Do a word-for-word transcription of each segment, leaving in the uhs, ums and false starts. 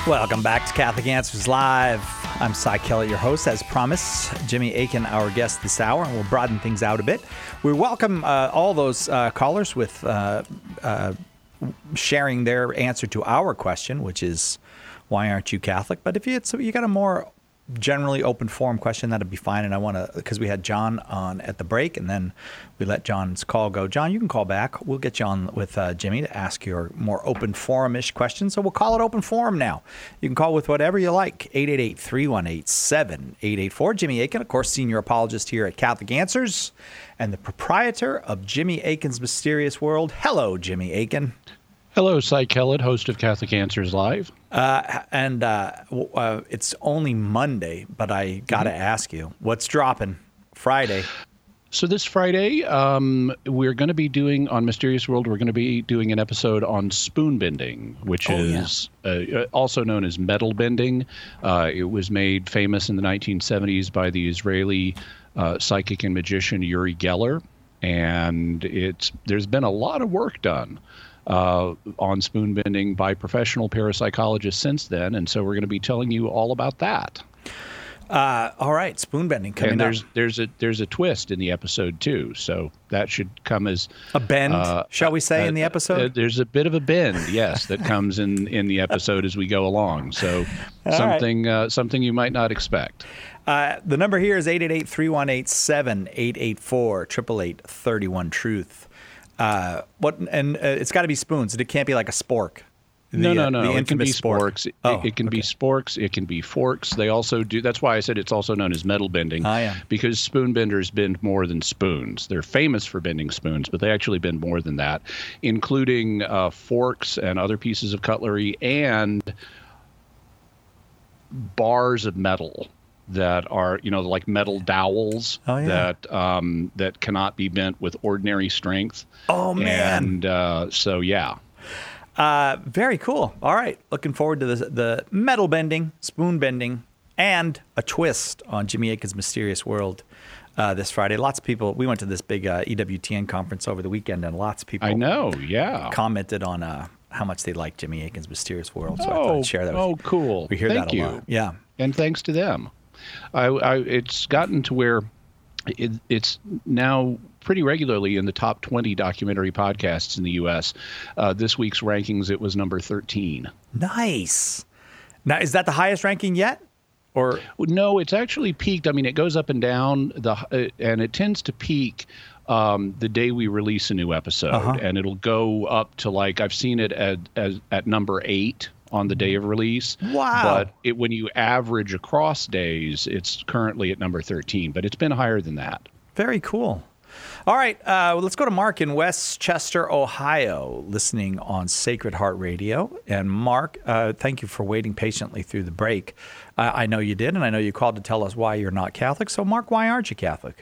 Welcome back to Catholic Answers Live. I'm Cy Kellett, your host. As promised, Jimmy Akin, our guest this hour, and we'll broaden things out a bit. We welcome uh, all those uh, callers with uh, uh, sharing their answer to our question, which is, why aren't you Catholic? But if you, it's, you got a more generally open forum question, that'd be fine. And I want to, because we had John on at the break, and then we let John's call go. John, you can call back. We'll get you on with uh, Jimmy to ask your more open forum-ish questions. So we'll call it open forum now. You can call with whatever you like. eight eight eight, three one eight, seven eight eight four. Jimmy Akin, of course, senior apologist here at Catholic Answers and the proprietor of Jimmy Akin's Mysterious World. Hello, Jimmy Akin. Hello, Cy Kellett, host of Catholic Answers Live. Uh, and uh, uh, it's only Monday, but I got to mm-hmm. ask you, what's dropping Friday? So this Friday, um, we're going to be doing, on Mysterious World, we're going to be doing an episode on spoon bending, which oh, is yeah. uh, also known as metal bending. Uh, it was made famous in the nineteen seventies by the Israeli uh, psychic and magician Uri Geller, and it's there's been a lot of work done Uh, on spoon bending by professional parapsychologists since then, and so we're going to be telling you all about that. Uh, all right, spoon bending coming and there's up. there's a there's a twist in the episode too, so that should come as a bend, uh, shall we say, uh, in the episode? Uh, there's a bit of a bend, yes, that comes in in the episode as we go along. So all something right. uh, something you might not expect. Uh, the number here is eight eight eight, three one eight, seven eight eight four, eight eight eight, three one, truth. Uh, what and uh, it's got to be spoons. It can't be like a spork. The, no, no, no. Uh, the it can be spork. sporks. It, oh, it can okay. be sporks. It can be forks. They also do. That's why I said it's also known as metal bending. Ah, yeah. Because spoon benders bend more than spoons. They're famous for bending spoons, but they actually bend more than that, including uh, forks and other pieces of cutlery and bars of metal that are, you know, like metal dowels oh, yeah. that um, that cannot be bent with ordinary strength. Oh, man. And uh, so, yeah. Uh, very cool. All right. Looking forward to the, the metal bending, spoon bending, and a twist on Jimmy Akin's Mysterious World uh, this Friday. Lots of people, we went to this big uh, E W T N conference over the weekend, and lots of people I know, yeah. commented on uh, how much they like Jimmy Akin's Mysterious World. So oh, I thought I'd share that with Oh, you. cool. We hear Thank that a you. lot. Yeah. And thanks to them. I, I, it's gotten to where it, it's now pretty regularly in the top twenty documentary podcasts in the U S. Uh, this week's rankings, it was number thirteen. Nice. Now, is that the highest ranking yet? Or no, it's actually peaked. I mean, it goes up and down, the uh, and it tends to peak um, the day we release a new episode, uh-huh. and it'll go up to, like, I've seen it at as at number eight on the day of release. Wow. But it, when you average across days, it's currently at number thirteen, but it's been higher than that. Very cool. All right, uh, well, let's go to Mark in Westchester, Ohio, listening on Sacred Heart Radio. And Mark, uh, thank you for waiting patiently through the break. Uh, I know you did, and I know you called to tell us why you're not Catholic. So, Mark, why aren't you Catholic?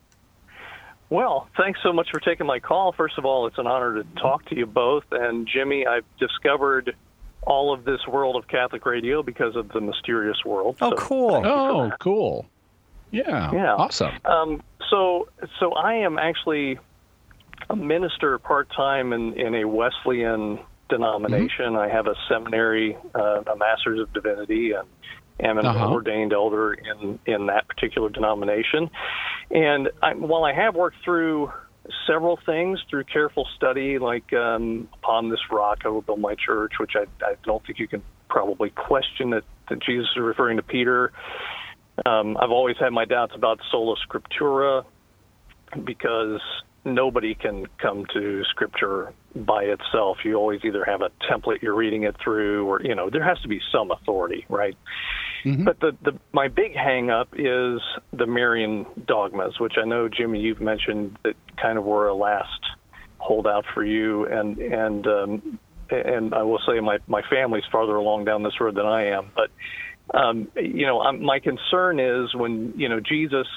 Well, thanks so much for taking my call. First of all, it's an honor to talk to you both. And, Jimmy, I've discovered all of this world of Catholic radio because of the Mysterious World. Oh, so cool. Oh, cool. Yeah. Yeah. Awesome. Um, so, so I am actually a minister part-time in, in a Wesleyan denomination. Mm-hmm. I have a seminary, uh, a Master's of Divinity, and am an uh-huh. ordained elder in, in that particular denomination. And I, while I have worked through several things through careful study, like um, Upon This Rock I Will Build My Church, which I, I don't think you can probably question that, that Jesus is referring to Peter. Um, I've always had my doubts about Sola Scriptura, because nobody can come to Scripture by itself. You always either have a template you're reading it through, or, you know, there has to be some authority, right? Mm-hmm. But the, the my big hang-up is the Marian dogmas, which I know, Jimmy, you've mentioned that kind of were a last holdout for you, and and um, and I will say my, my family's farther along down this road than I am. But, um, you know, I'm, my concern is when, you know, Jesus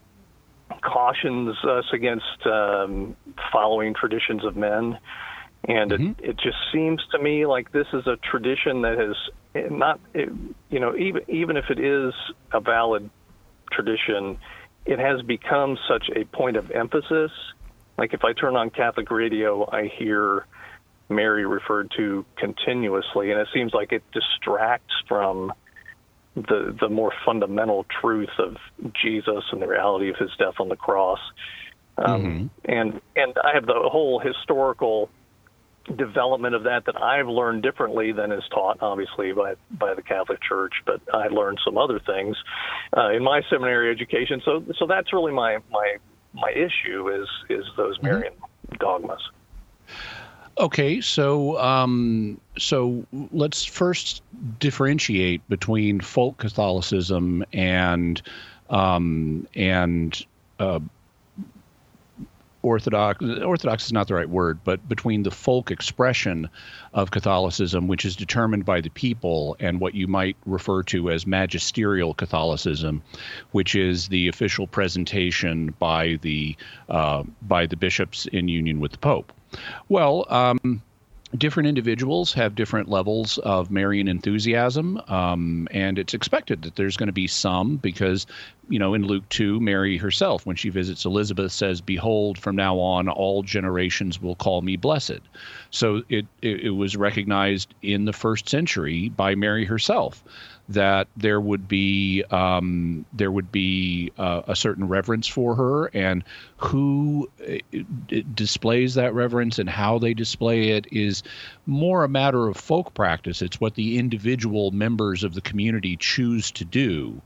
cautions us against um, following traditions of men, and mm-hmm. it, it just seems to me like this is a tradition that has not, it, you know, even even if it is a valid tradition, it has become such a point of emphasis. Like if I turn on Catholic radio, I hear Mary referred to continuously, and it seems like it distracts from the the more fundamental truth of Jesus and the reality of his death on the cross. Um, mm-hmm. And and I have the whole historical development of that that I've learned differently than is taught, obviously, by by the Catholic Church. But I learned some other things uh, in my seminary education. So so that's really my my my issue is is those Marian mm-hmm. dogmas. Okay, so um, so let's first differentiate between folk Catholicism and um, and uh, Orthodox. Orthodox is not the right word, but between the folk expression of Catholicism, which is determined by the people, and what you might refer to as magisterial Catholicism, which is the official presentation by the uh, by the bishops in union with the Pope. Well, um, different individuals have different levels of Marian enthusiasm, um, and it's expected that there's going to be some because, you know, in Luke two, Mary herself, when she visits Elizabeth, says, "Behold, from now on, all generations will call me blessed." So it, it, it was recognized in the first century by Mary herself that there would be um, there would be uh, a certain reverence for her, and who displays that reverence and how they display it is more a matter of folk practice. It's what the individual members of the community choose to do,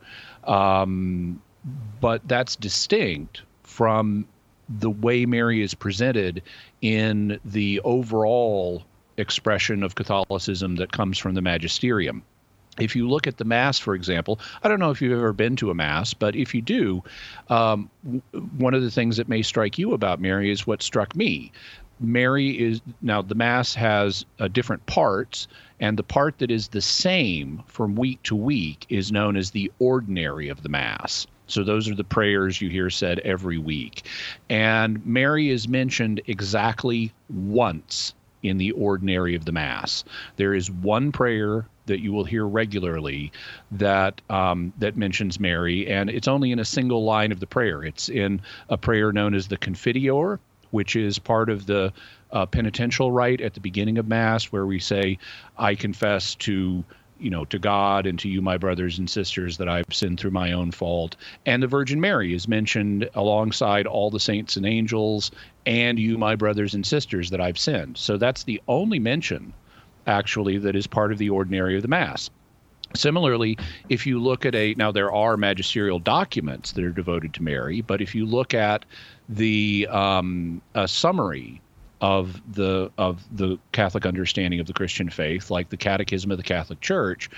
um, but that's distinct from the way Mary is presented in the overall expression of Catholicism that comes from the magisterium. If you look at the Mass, for example, I don't know if you've ever been to a Mass, but if you do, um, w- one of the things that may strike you about Mary is what struck me. Mary is, now the Mass has uh, different parts, and the part that is the same from week to week is known as the ordinary of the Mass. So those are the prayers you hear said every week. And Mary is mentioned exactly once in the ordinary of the Mass. There is one prayer that you will hear regularly that um, that mentions Mary, and it's only in a single line of the prayer. It's in a prayer known as the Confiteor, which is part of the uh, penitential rite at the beginning of Mass, where we say, "I confess to you know to God and to you, my brothers and sisters, that I've sinned through my own fault." And the Virgin Mary is mentioned alongside all the saints and angels, and you, my brothers and sisters, that I've sinned. So that's the only mention, actually, that is part of the ordinary of the Mass. Similarly, if you look at a, now there are magisterial documents that are devoted to Mary, but if you look at the um, a summary of the of the Catholic understanding of the Christian faith, like the Catechism of the Catholic Church,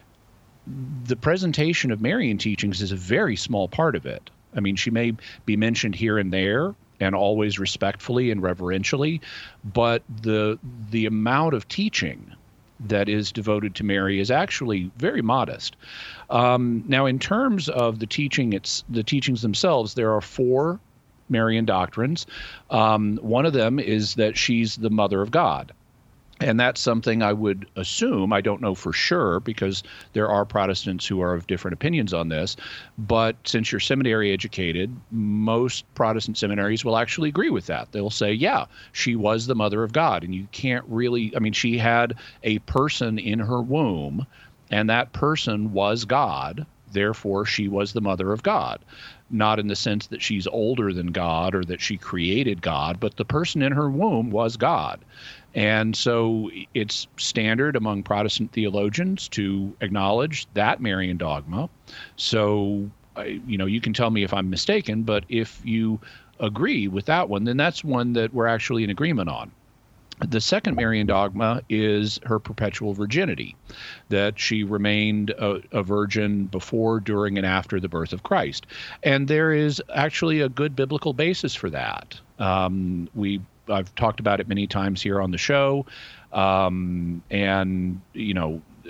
the presentation of Marian teachings is a very small part of it. I mean, she may be mentioned here and there, and always respectfully and reverentially, but the the amount of teaching that is devoted to Mary is actually very modest. Um, now, in terms of the teaching, it's the teachings themselves. There are four Marian doctrines. Um, one of them is that she's the Mother of God. And that's something I would assume, I don't know for sure, because there are Protestants who are of different opinions on this, but since you're seminary educated, most Protestant seminaries will actually agree with that. They'll say, yeah, she was the Mother of God, and you can't really, I mean, she had a person in her womb, and that person was God, therefore she was the Mother of God. Not in the sense that she's older than God or that she created God, but the person in her womb was God. And so it's standard among Protestant theologians to acknowledge that Marian dogma. So, you know, you can tell me if I'm mistaken, but if you agree with that one, then that's one that we're actually in agreement on. The second Marian dogma is her perpetual virginity, that she remained a, a virgin before, during, and after the birth of Christ. And there is actually a good biblical basis for that. Um, we I've talked about it many times here on the show, um, and you know,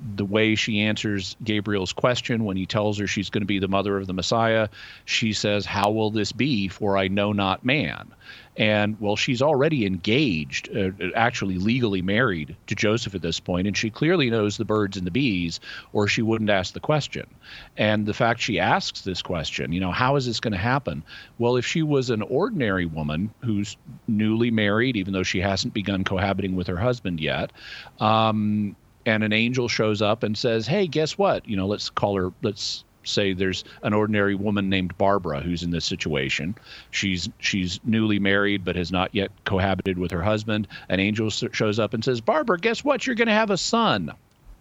the way she answers Gabriel's question when he tells her she's going to be the mother of the Messiah, she says, "How will this be? For I know not man." And, well, she's already engaged, uh, actually legally married to Joseph at this point, and she clearly knows the birds and the bees, or she wouldn't ask the question. And the fact she asks this question, you know, how is this going to happen? Well, if she was an ordinary woman who's newly married, even though she hasn't begun cohabiting with her husband yet, um, and an angel shows up and says, "Hey, guess what? You know, let's call her, let's say there's an ordinary woman named Barbara who's in this situation. She's she's newly married but has not yet cohabited with her husband. An angel shows up and says, 'Barbara, guess what? You're going to have a son.'"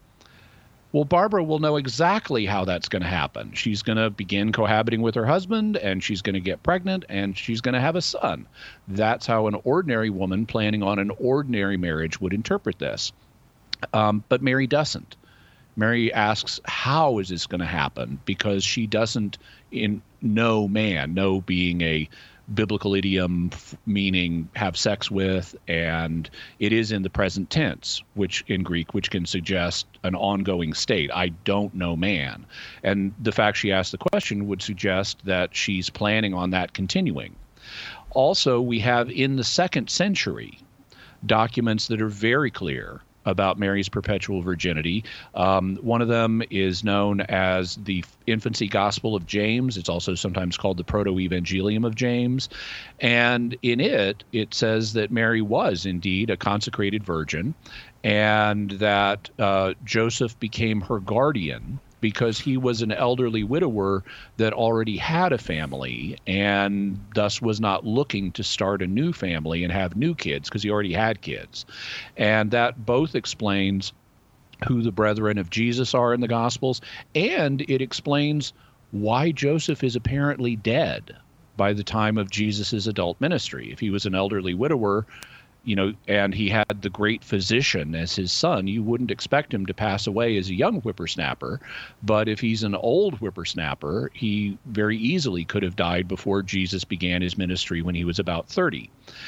Well, Barbara will know exactly how that's going to happen. She's going to begin cohabiting with her husband, and she's going to get pregnant, and she's going to have a son. That's how an ordinary woman planning on an ordinary marriage would interpret this. Um, but Mary doesn't. Mary asks, how is this going to happen? Because she doesn't in know man, know being a biblical idiom f- meaning have sex with, and it is in the present tense, which in Greek, which can suggest an ongoing state. I don't know man. And the fact she asked the question would suggest that she's planning on that continuing. Also, we have in the second century documents that are very clear about Mary's perpetual virginity. Um, one of them is known as the Infancy Gospel of James. It's also sometimes called the Proto-Evangelium of James. And in it, it says that Mary was indeed a consecrated virgin, and that uh, Joseph became her guardian because he was an elderly widower that already had a family and thus was not looking to start a new family and have new kids because he already had kids. And that both explains who the brethren of Jesus are in the Gospels, and it explains why Joseph is apparently dead by the time of Jesus's adult ministry. If he was an elderly widower, you know, and he had the great physician as his son, you wouldn't expect him to pass away as a young whippersnapper. But if he's an old whippersnapper, he very easily could have died before Jesus began his ministry when he was about thirty.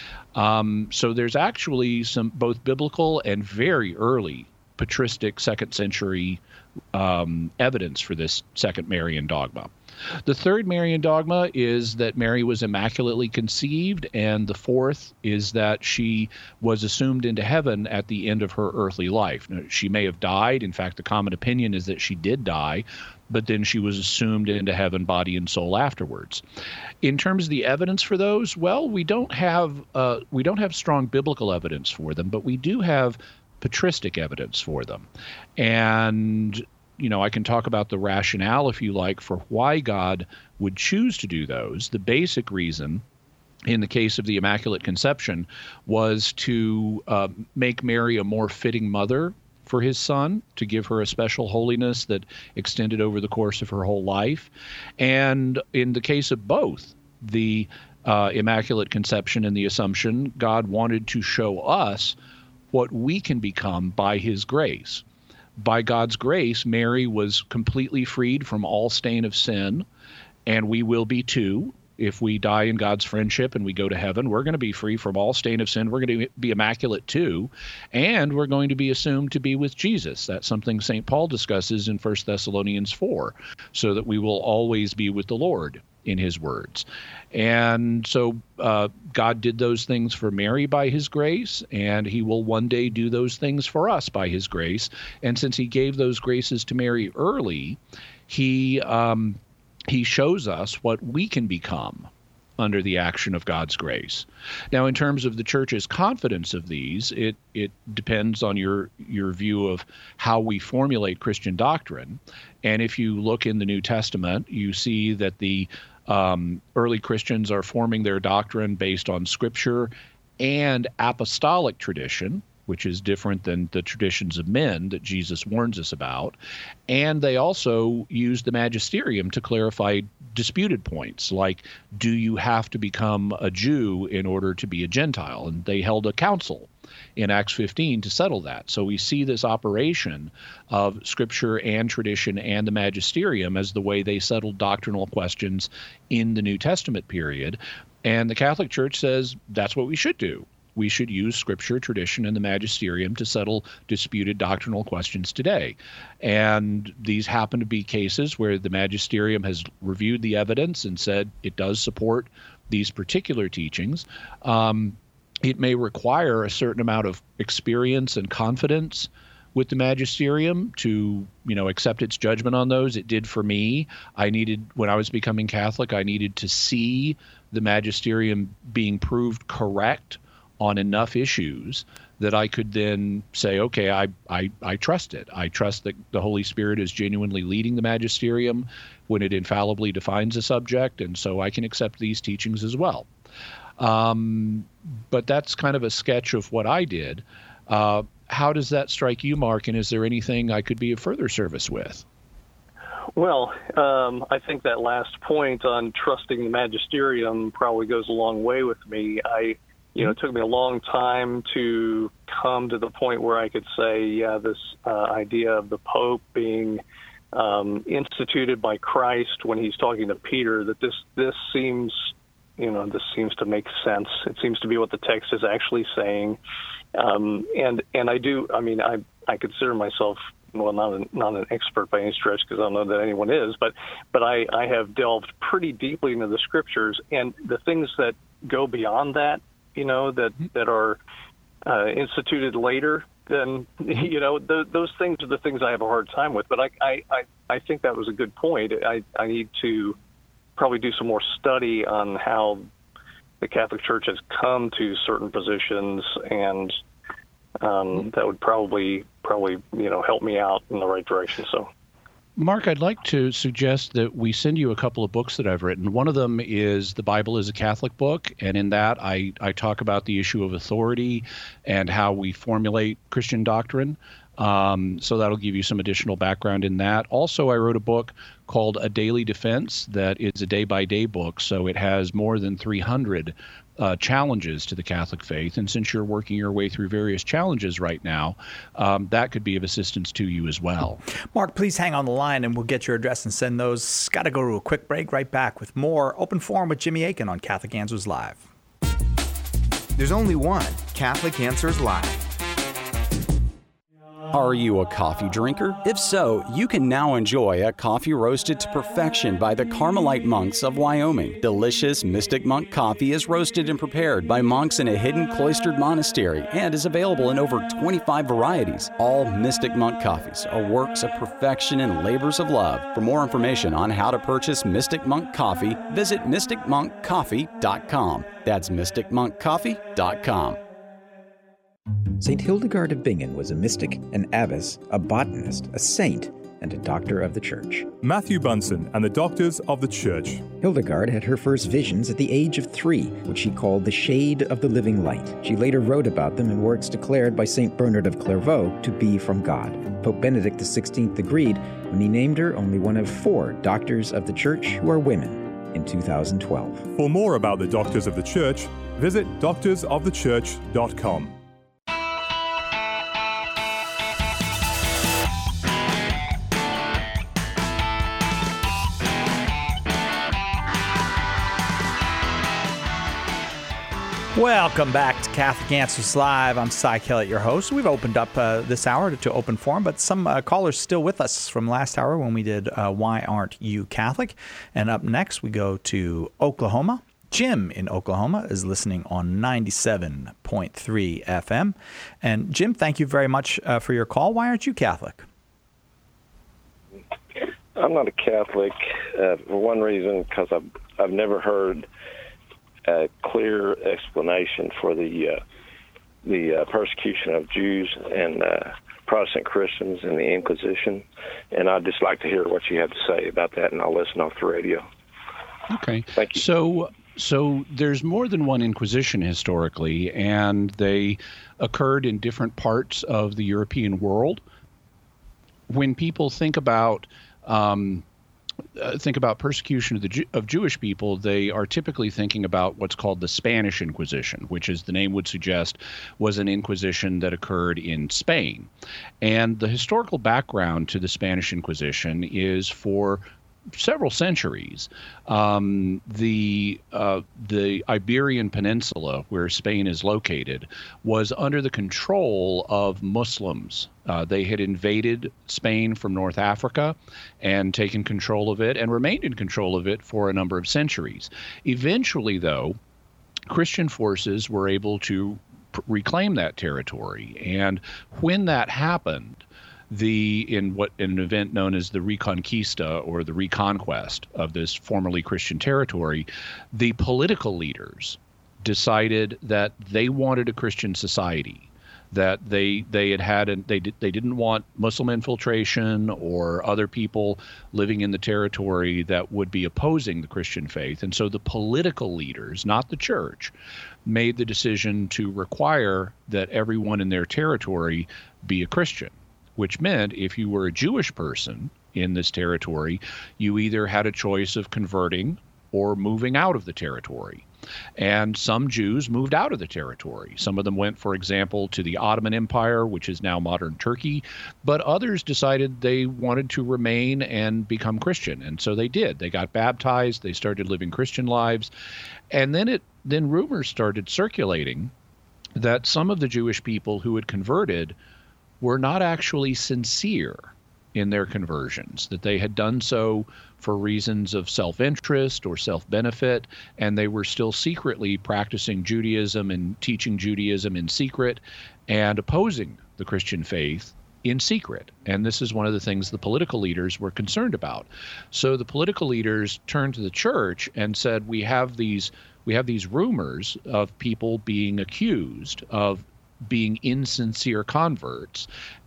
Um, so there's actually some both biblical and very early patristic second century um, evidence for this second Marian dogma. The third Marian dogma is that Mary was immaculately conceived, and the fourth is that she was assumed into heaven at the end of her earthly life. Now, she may have died. In fact, the common opinion is that she did die, but then she was assumed into heaven, body and soul, afterwards. In terms of the evidence for those, well, we don't have uh, we don't have strong biblical evidence for them, but we do have patristic evidence for them. And you know, I can talk about the rationale, if you like, for why God would choose to do those. The basic reason, in the case of the Immaculate Conception, was to uh, make Mary a more fitting mother for his son, to give her a special holiness that extended over the course of her whole life. And in the case of both, the uh, Immaculate Conception and the Assumption, God wanted to show us what we can become by his grace. By God's grace, Mary was completely freed from all stain of sin, and we will be too. If we die in God's friendship and we go to heaven, we're going to be free from all stain of sin. We're going to be immaculate too, and we're going to be assumed to be with Jesus. That's something Saint Paul discusses in First Thessalonians four, so that we will always be with the Lord, in his words. And so uh, God did those things for Mary by his grace, and he will one day do those things for us by his grace. And since he gave those graces to Mary early, he um, he shows us what we can become under the action of God's grace. Now, in terms of the church's confidence of these, it it depends on your your view of how we formulate Christian doctrine. And if you look in the New Testament, you see that the Um, early Christians are forming their doctrine based on Scripture and apostolic tradition, which is different than the traditions of men that Jesus warns us about. And they also use the magisterium to clarify disputed points, like, do you have to become a Jew in order to be a Gentile? And they held a council in Acts fifteen to settle that. So we see this operation of Scripture and tradition and the magisterium as the way they settled doctrinal questions in the New Testament period. And the Catholic Church says that's what we should do. we should use Scripture, tradition, and the magisterium to settle disputed doctrinal questions today. And these happen to be cases where the magisterium has reviewed the evidence and said it does support these particular teachings. Um, it may require a certain amount of experience and confidence with the magisterium to, you know, accept its judgment on those. It did for me. I needed, when I was becoming Catholic, I needed to see the magisterium being proved correct on enough issues that I could then say, okay, I, I, I trust it. I trust that the Holy Spirit is genuinely leading the magisterium when it infallibly defines a subject, and so I can accept these teachings as well. Um, but that's kind of a sketch of what I did. Uh, how does that strike you, Mark, and is there anything I could be of further service with? Well, um, I think that last point on trusting the magisterium probably goes a long way with me. I, you know, it took me a long time to come to the point where I could say, yeah, this uh, idea of the Pope being um, instituted by Christ when he's talking to Peter, that this this seems, you know, this seems to make sense. It seems to be what the text is actually saying. Um, and and I do, I mean, I I consider myself, well, not an, not an expert by any stretch, because I don't know that anyone is, but but I, I have delved pretty deeply into the Scriptures, and the things that go beyond that, you know, that, that are uh, instituted later, then, you know, th- those things are the things I have a hard time with. But I, I, I, I think that was a good point. I, I need to probably do some more study on how the Catholic Church has come to certain positions, and um, that would probably probably you know help me out in the right direction. So, Mark, I'd like to suggest that we send you a couple of books that I've written. One of them is The Bible is a Catholic Book, and in that I, I talk about the issue of authority and how we formulate Christian doctrine. Um, so that'll give you some additional background in that. Also, I wrote a book called A Daily Defense that is a day-by-day book, so it has more than three hundred uh, challenges to the Catholic faith. And since you're working your way through various challenges right now, um, that could be of assistance to you as well. Mark, please hang on the line and we'll get your address and send those. Got to go to a quick break. Right back with more Open Forum with Jimmy Akin on Catholic Answers Live. There's only one Catholic Answers Live. Are you a coffee drinker? If so, you can now enjoy a coffee roasted to perfection by the Carmelite monks of Wyoming. Delicious Mystic Monk coffee is roasted and prepared by monks in a hidden cloistered monastery and is available in over twenty-five varieties. All Mystic Monk coffees are works of perfection and labors of love. For more information on how to purchase Mystic Monk coffee, visit mystic monk coffee dot com. That's mystic monk coffee dot com. Saint Hildegard of Bingen was a mystic, an abbess, a botanist, a saint, and a doctor of the Church. Matthew Bunson and the Doctors of the Church. Hildegard had her first visions at the age of three, which she called the shade of the living light. She later wrote about them in works declared by Saint Bernard of Clairvaux to be from God. Pope Benedict the sixteenth agreed when he named her only one of four doctors of the Church who are women in two thousand twelve. For more about the Doctors of the Church, visit doctors of the church dot com. Welcome back to Catholic Answers Live. I'm Cy Kellett, your host. We've opened up uh, this hour to, to open forum, but some uh, callers still with us from last hour when we did uh, Why Aren't You Catholic? And up next, we go to Oklahoma. Jim in Oklahoma is listening on ninety-seven point three F M. And Jim, thank you very much uh, for your call. Why aren't you Catholic? I'm not a Catholic uh, for one reason, because I've, I've never heard a clear explanation for the uh, the uh, persecution of Jews and uh, Protestant Christians and the Inquisition, and I'd just like to hear what you have to say about that, and I'll listen off the radio. Okay. Thank you. So, so there's more than one Inquisition historically, and they occurred in different parts of the European world. When people think about um, Uh, think about persecution of the Jew- of Jewish people, they are typically thinking about what's called the Spanish Inquisition, which, as the name would suggest, was an inquisition that occurred in Spain. And the historical background to the Spanish Inquisition is for several centuries, um, the uh, the Iberian Peninsula, where Spain is located, was under the control of Muslims. Uh, they had invaded Spain from North Africa and taken control of it and remained in control of it for a number of centuries. Eventually, though, Christian forces were able to pr- reclaim that territory. And when that happened, the in what in an event known as the Reconquista, or the reconquest of this formerly Christian territory, the political leaders decided that they wanted a Christian society, that they they had had and they did, they didn't want Muslim infiltration or other people living in the territory that would be opposing the Christian faith. And so the political leaders, not the church, made the decision to require that everyone in their territory be a Christian, which meant if you were a Jewish person in this territory, you either had a choice of converting or moving out of the territory. And some Jews moved out of the territory. Some of them went, for example, to the Ottoman Empire, which is now modern Turkey, but others decided they wanted to remain and become Christian. And so they did. They got baptized, they started living Christian lives, and then it then rumors started circulating that some of the Jewish people who had converted were not actually sincere in their conversions, that they had done so for reasons of self-interest or self-benefit, and they were still secretly practicing Judaism and teaching Judaism in secret and opposing the Christian faith in secret. And this is one of the things the political leaders were concerned about. So the political leaders turned to the church and said, we have these we have these rumors of people being accused of being insincere converts,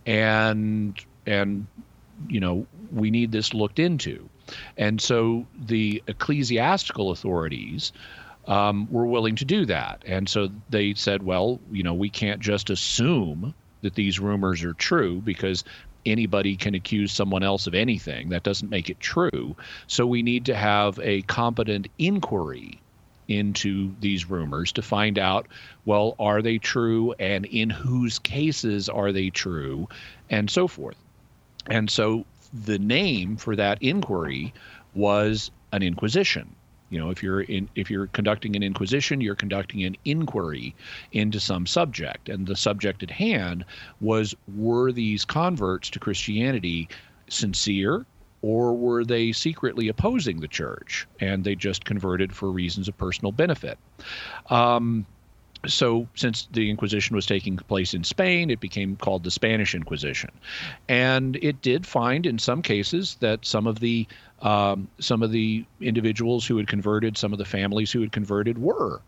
and and you know, we need this looked into. And so the ecclesiastical authorities um, were willing to do that. And so they said, well, you know, we can't just assume that these rumors are true, because anybody can accuse someone else of anything. That doesn't make it true. So we need to have a competent inquiry into these rumors to find out, well, are they true, and in whose cases are they true, and so forth. And so the name for that inquiry was an inquisition. You know, if you're in, if you're conducting an inquisition, you're conducting an inquiry into some subject. And the subject at hand was, were these converts to Christianity sincere, or were they secretly opposing the church and they just converted for reasons of personal benefit? Um, So since the Inquisition was taking place in Spain, it became called the Spanish Inquisition. And it did find in some cases that some of the um, some of the individuals who had converted, some of the families who had converted, were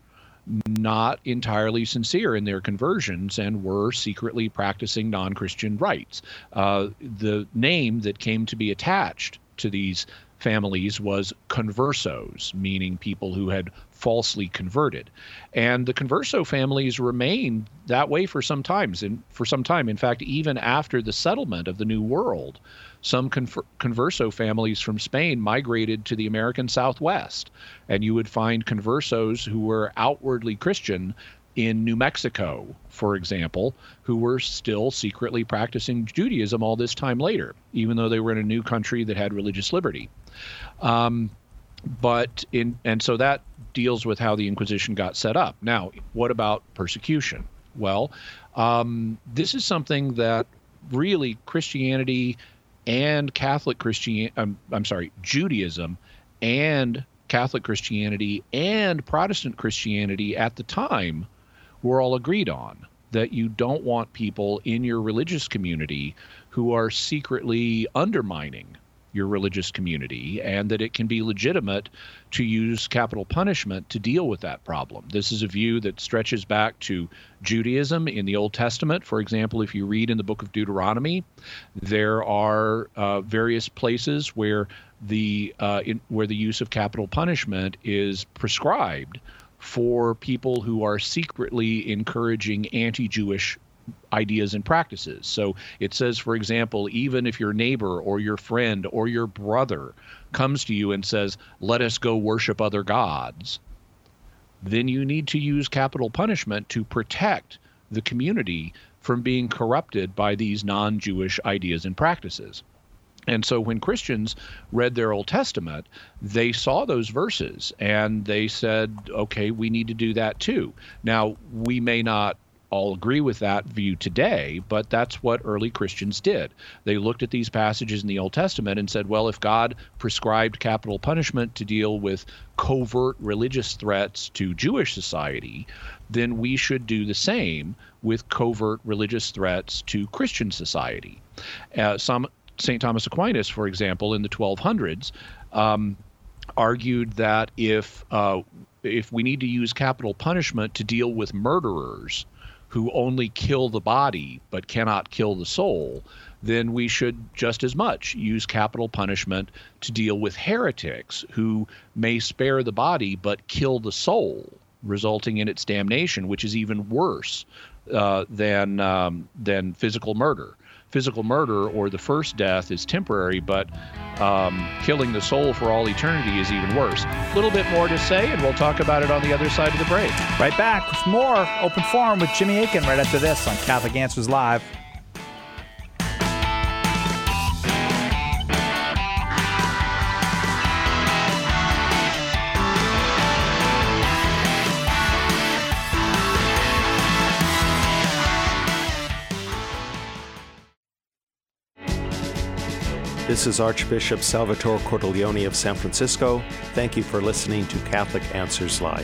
not entirely sincere in their conversions and were secretly practicing non-Christian rites. Uh, the name that came to be attached to these families was conversos, meaning people who had falsely converted. And the converso families remained that way for some times, and for some time. In fact, even after the settlement of the New World, some conver- converso families from Spain migrated to the American Southwest, and you would find conversos who were outwardly Christian in New Mexico, for example, who were still secretly practicing Judaism all this time later, even though they were in a new country that had religious liberty. Um, but in and so that deals with how the Inquisition got set up. Now, what about persecution? Well, um, this is something that really Christianity and Catholic Christian, um, I'm sorry, Judaism and Catholic Christianity and Protestant Christianity at the time were all agreed on, that you don't want people in your religious community who are secretly undermining your religious community, and that it can be legitimate to use capital punishment to deal with that problem. This is a view that stretches back to Judaism in the Old Testament. For example, if you read in the book of Deuteronomy, there are uh, various places where the uh, in, where the use of capital punishment is prescribed for people who are secretly encouraging anti-Jewish ideas and practices. So it says, for example, even if your neighbor or your friend or your brother comes to you and says, let us go worship other gods, then you need to use capital punishment to protect the community from being corrupted by these non-Jewish ideas and practices. And so when Christians read their Old Testament, they saw those verses and they said, okay, we need to do that too. Now, we may not all agree with that view today, but that's what early Christians did. They looked at these passages in the Old Testament and said, well, if God prescribed capital punishment to deal with covert religious threats to Jewish society, then we should do the same with covert religious threats to Christian society. Uh, some Saint Thomas Aquinas, for example, in the twelve hundreds, um, argued that if uh, if we need to use capital punishment to deal with murderers who only kill the body but cannot kill the soul, then we should just as much use capital punishment to deal with heretics who may spare the body but kill the soul, resulting in its damnation, which is even worse uh, than um, than physical murder. Physical murder, or the first death, is temporary, but um, killing the soul for all eternity is even worse. A little bit more to say, and we'll talk about it on the other side of the break. Right back with more Open Forum with Jimmy Akin right after this on Catholic Answers Live. This is Archbishop Salvatore Cordileone of San Francisco. Thank you for listening to Catholic Answers Live.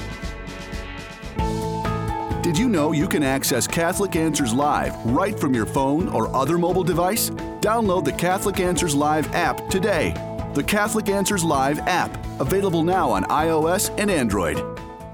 Did you know you can access Catholic Answers Live right from your phone or other mobile device? Download the Catholic Answers Live app today. The Catholic Answers Live app, available now on iOS and Android.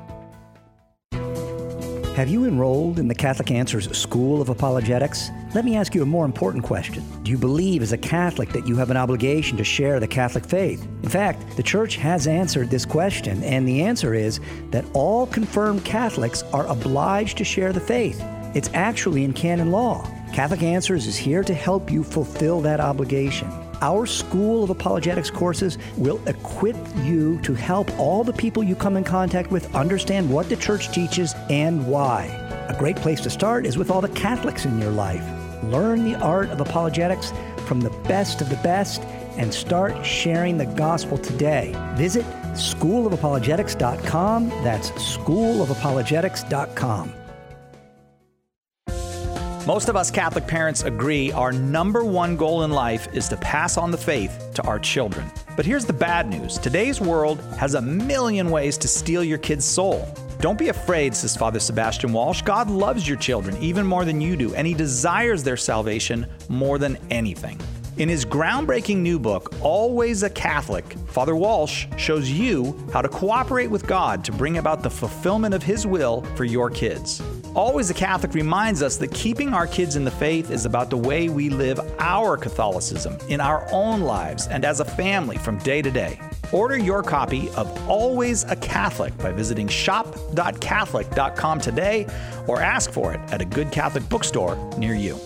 Have you enrolled in the Catholic Answers School of Apologetics? Let me ask you a more important question. Do you believe as a Catholic that you have an obligation to share the Catholic faith? In fact, the Church has answered this question, and the answer is that all confirmed Catholics are obliged to share the faith. It's actually in canon law. Catholic Answers is here to help you fulfill that obligation. Our School of Apologetics courses will equip you to help all the people you come in contact with understand what the Church teaches and why. A great place to start is with all the Catholics in your life. Learn the art of apologetics from the best of the best and start sharing the gospel today. Visit school of apologetics dot com. That's school of apologetics dot com. Most of us Catholic parents agree our number one goal in life is to pass on the faith to our children. But here's the bad news. Today's world has a million ways to steal your kid's soul. Don't be afraid, says Father Sebastian Walsh. God loves your children even more than you do, and He desires their salvation more than anything. In his groundbreaking new book, Always a Catholic, Father Walsh shows you how to cooperate with God to bring about the fulfillment of His will for your kids. Always a Catholic reminds us that keeping our kids in the faith is about the way we live our Catholicism in our own lives and as a family from day to day. Order your copy of Always a Catholic by visiting shop dot catholic dot com today or ask for it at a good Catholic bookstore near you.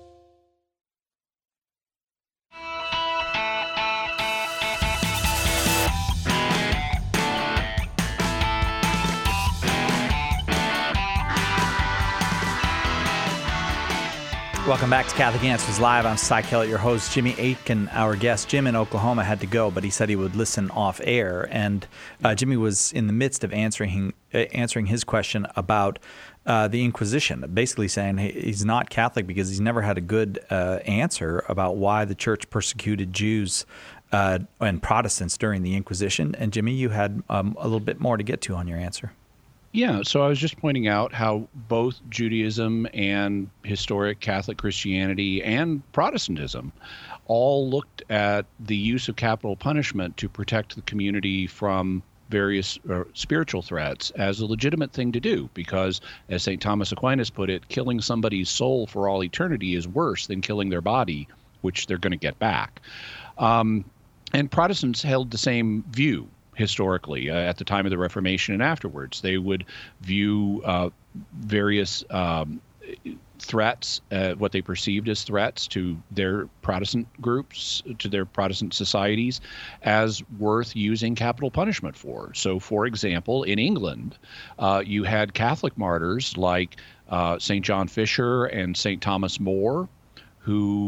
Welcome back to Catholic Answers Live. I'm Cy Kellett, your host. Jimmy Akin, our guest. Jim in Oklahoma had to go, but he said he would listen off air. And uh, Jimmy was in the midst of answering uh, answering his question about uh, the Inquisition, basically saying he, he's not Catholic because he's never had a good uh, answer about why the church persecuted Jews uh, and Protestants during the Inquisition. And Jimmy, you had um, a little bit more to get to on your answer. Yeah, so I was just pointing out how both Judaism and historic Catholic Christianity and Protestantism all looked at the use of capital punishment to protect the community from various uh, spiritual threats as a legitimate thing to do, because, as Saint Thomas Aquinas put it, killing somebody's soul for all eternity is worse than killing their body, which they're going to get back. Um, and Protestants held the same view. Historically, uh, at the time of the Reformation and afterwards, they would view uh, various um, threats, uh, what they perceived as threats to their Protestant groups, to their Protestant societies, as worth using capital punishment for. So, for example, in England, uh, you had Catholic martyrs like uh, Saint John Fisher and Saint Thomas More, who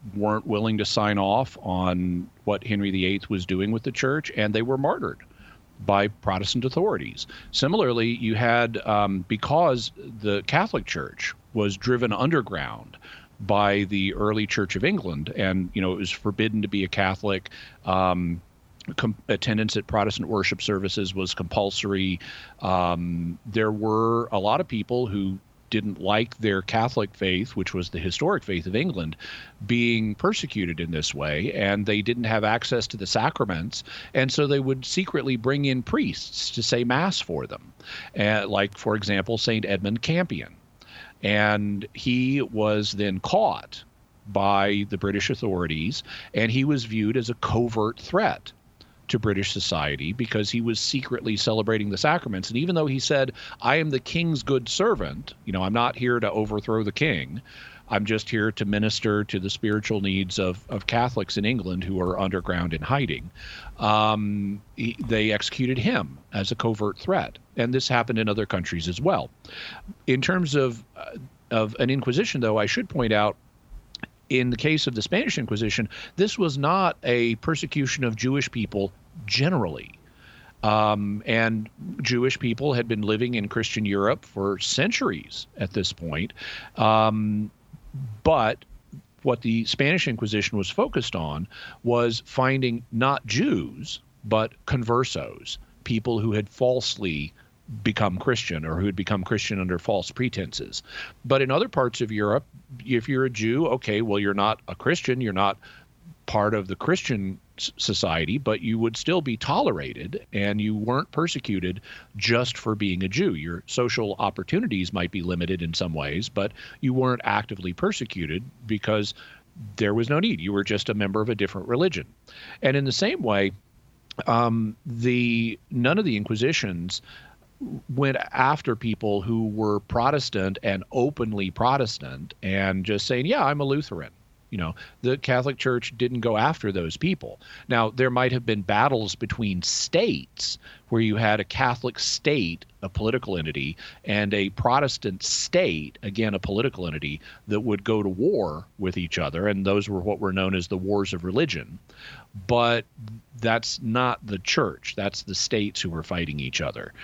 weren't willing to sign off on what Henry the Eighth was doing with the church, and they were martyred by Protestant authorities. Similarly, you had, um, because the Catholic Church was driven underground by the early Church of England, and, you know, it was forbidden to be a Catholic. Um, com- attendance at Protestant worship services was compulsory. Um, there were a lot of people who didn't like their Catholic faith, which was the historic faith of England, being persecuted in this way, and they didn't have access to the sacraments, and so they would secretly bring in priests to say Mass for them, uh, like, for example, Saint Edmund Campion. And he was then caught by the British authorities, and he was viewed as a covert threat to British society because he was secretly celebrating the sacraments. And even though he said, I am the king's good servant, you know, I'm not here to overthrow the king, I'm just here to minister to the spiritual needs of, of Catholics in England who are underground in hiding, um, he, they executed him as a covert threat. And this happened in other countries as well. In terms of, uh, of an Inquisition, though, I should point out, in the case of the Spanish Inquisition, this was not a persecution of Jewish people generally. Um, and Jewish people had been living in Christian Europe for centuries at this point. Um, but what the Spanish Inquisition was focused on was finding not Jews, but conversos, people who had falsely become Christian or who had become Christian under false pretenses. But in other parts of Europe, if you're a Jew, okay, well, you're not a Christian, you're not part of the Christian society, but you would still be tolerated and you weren't persecuted just for being a Jew. Your social opportunities might be limited in some ways, but you weren't actively persecuted because there was no need. You were just a member of a different religion. And in the same way, um, the none of the Inquisitions went after people who were Protestant and openly Protestant and just saying, yeah, I'm a Lutheran. You know, the Catholic Church didn't go after those people. Now, there might have been battles between states where you had a Catholic state, a political entity, and a Protestant state, again, a political entity, that would go to war with each other. And those were what were known as the wars of religion. But that's not the church. That's the states who were fighting each other.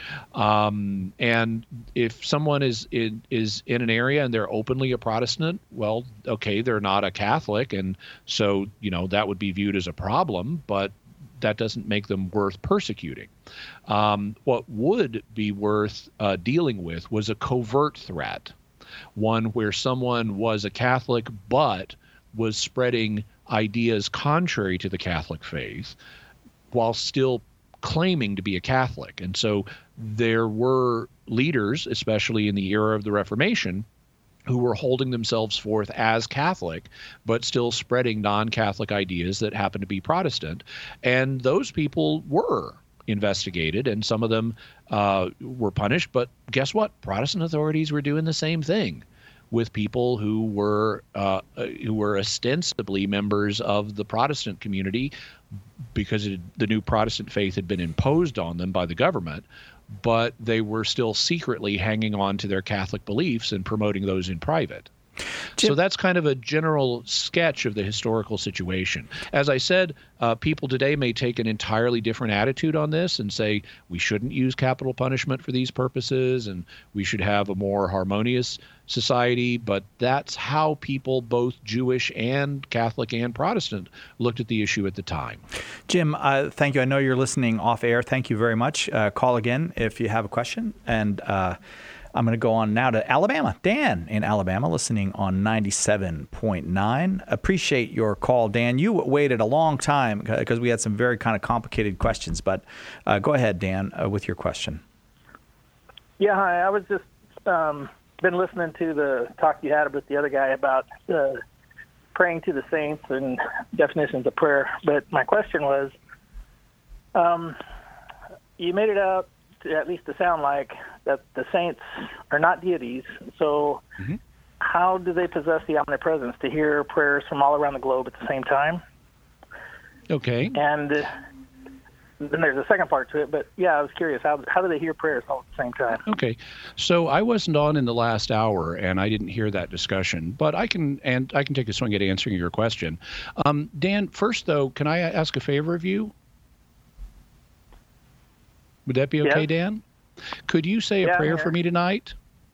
Um, and if someone is in, is in an area and they're openly a Protestant, well, okay, they're not a Catholic. And so, you know, that would be viewed as a problem, but that doesn't make them worth persecuting. Um, what would be worth uh, dealing with was a covert threat, one where someone was a Catholic but was spreading ideas contrary to the Catholic faith while still claiming to be a Catholic. And so there were leaders, especially in the era of the Reformation, who were holding themselves forth as Catholic, but still spreading non-Catholic ideas that happened to be Protestant. And those people were investigated, and some of them uh, were punished. But guess what? Protestant authorities were doing the same thing with people who were uh, who were ostensibly members of the Protestant community because it, the new Protestant faith had been imposed on them by the government, but they were still secretly hanging on to their Catholic beliefs and promoting those in private. Jim, so that's kind of a general sketch of the historical situation. As I said, uh, people today may take an entirely different attitude on this and say we shouldn't use capital punishment for these purposes and we should have a more harmonious society. But that's how people, both Jewish and Catholic and Protestant, looked at the issue at the time. Jim, uh, thank you. I know you're listening off air. Thank you very much. Uh, call again if you have a question. And uh, I'm going to go on now to Alabama. Dan in Alabama, listening on ninety-seven point nine. Appreciate your call, Dan. You waited a long time because we had some very kind of complicated questions. But uh, go ahead, Dan, uh, with your question. Yeah, hi. I was just um, been listening to the talk you had with the other guy about uh, praying to the saints and definitions of prayer. But my question was, um, you made it out to, at least to sound like, that the saints are not deities. So mm-hmm. how do they possess the omnipresence to hear prayers from all around the globe at the same time? Okay. And then there's a second part to it. But yeah, I was curious, how how do they hear prayers all at the same time? Okay, so I wasn't on in the last hour, and I didn't hear that discussion. But I can and I can take a swing at answering your question. Um, Dan, first though, can I ask a favor of you? Would that be okay, Yes. Dan? Could you say Yeah, a I'm prayer here. for me tonight?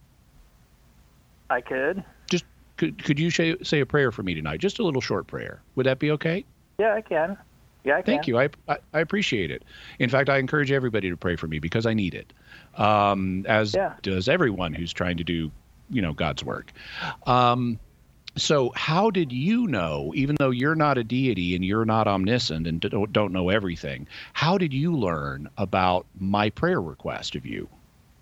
I could. Just could could you say say a prayer for me tonight? Just a little short prayer. Would that be okay? Yeah, I can. Yeah, I can. Thank you. I, I I appreciate it. In fact, I encourage everybody to pray for me because I need it, um, as Yeah. does everyone who's trying to do, you know, God's work. Um, so how did you know, even though you're not a deity and you're not omniscient and don't, don't know everything, how did you learn about my prayer request of you?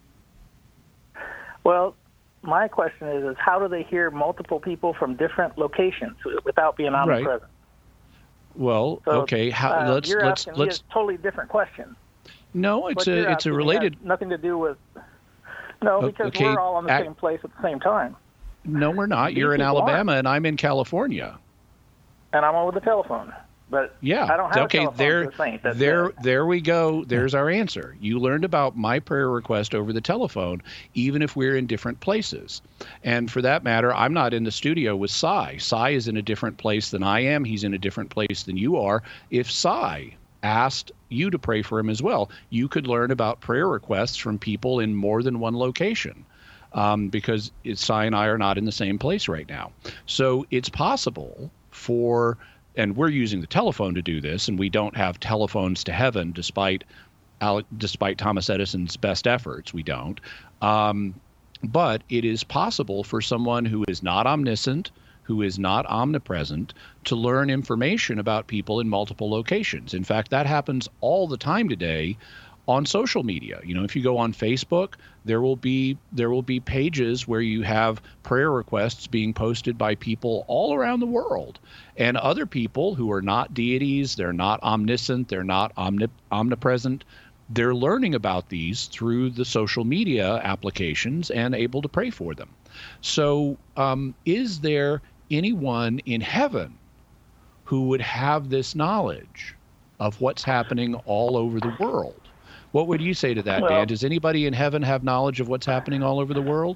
Well, my question is, is how do they hear multiple people from different locations without being omnipresent? Well, So, okay. How, uh, let's you're let's asking me let's. a totally different question. No, it's What a you're it's a asking me related. has nothing to do with. No, O- because okay, we're all in the ac- same place at the same time, No, we're not. These You're in people Alabama and I'm in California. and I'm over the telephone. But Yeah. I don't have okay. a telephone there, to a saint. That's there, it. there we go. There's our answer. You learned about my prayer request over the telephone, even if we're in different places. And for that matter, I'm not in the studio with Cy. Cy is in a different place than I am. He's in a different place than you are. If Cy asked you to pray for him as well, you could learn about prayer requests from people in more than one location. Um, because it's, Cy and I are not in the same place right now. So it's possible for, and we're using the telephone to do this, and we don't have telephones to heaven despite Alec, despite Thomas Edison's best efforts. We don't. Um, but it is possible for someone who is not omniscient, who is not omnipresent, to learn information about people in multiple locations. In fact, that happens all the time today on social media. You know, if you go on Facebook, there will be there will be pages where you have prayer requests being posted by people all around the world, and other people who are not deities, they're not omniscient, they're not omnip- omnipresent. They're learning about these through the social media applications and able to pray for them. So, um, is there anyone in heaven who would have this knowledge of what's happening all over the world? What would you say to that, Well- Dan? Does anybody in heaven have knowledge of what's happening all over the world?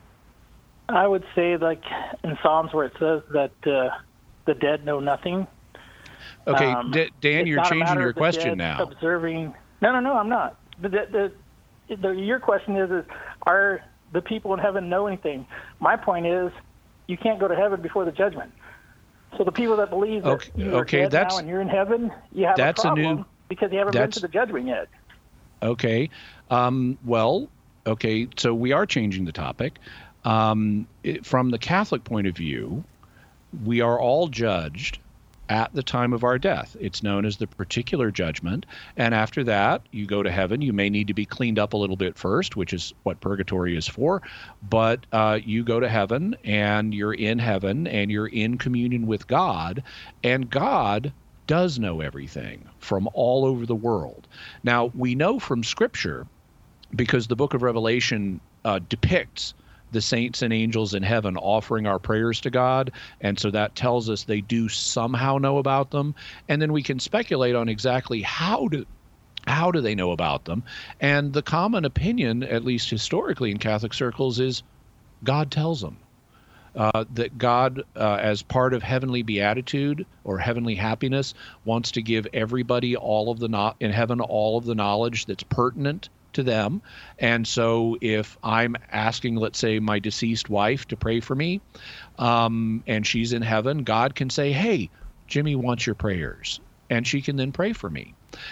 I would say, like in Psalms where it says that uh, the dead know nothing. Okay, Um, D- Dan, it's you're not a changing matter your of the question dead now. Observing. No, no, no, I'm not. The, the, the, the, your question is, is, are the people in heaven know anything? My point is, you can't go to heaven before the judgment. So the people that believe that Okay, you're okay, dead that's- now and you're in heaven, you have that's a a problem new- because you haven't been that's- to the judgment yet. Okay. Um, well, okay, so we are changing the topic. Um, it, from the Catholic point of view, we are all judged at the time of our death. It's known as the particular judgment. And after that, you go to heaven. You may need to be cleaned up a little bit first, which is what purgatory is for. But uh, you go to heaven, and you're in heaven, and you're in communion with God. And God does know everything from all over the world. Now, we know from Scripture, because the book of Revelation uh, depicts the saints and angels in heaven offering our prayers to God, and so that tells us they do somehow know about them, and then we can speculate on exactly how do how do they know about them. And the common opinion, at least historically in Catholic circles, is God tells them. Uh, that God, uh, as part of heavenly beatitude or heavenly happiness, wants to give everybody all of the no- in heaven all of the knowledge that's pertinent to them. And so if I'm asking, let's say, my deceased wife to pray for me, um, and she's in heaven, God can say, hey, Jimmy wants your prayers. And she can then pray for me.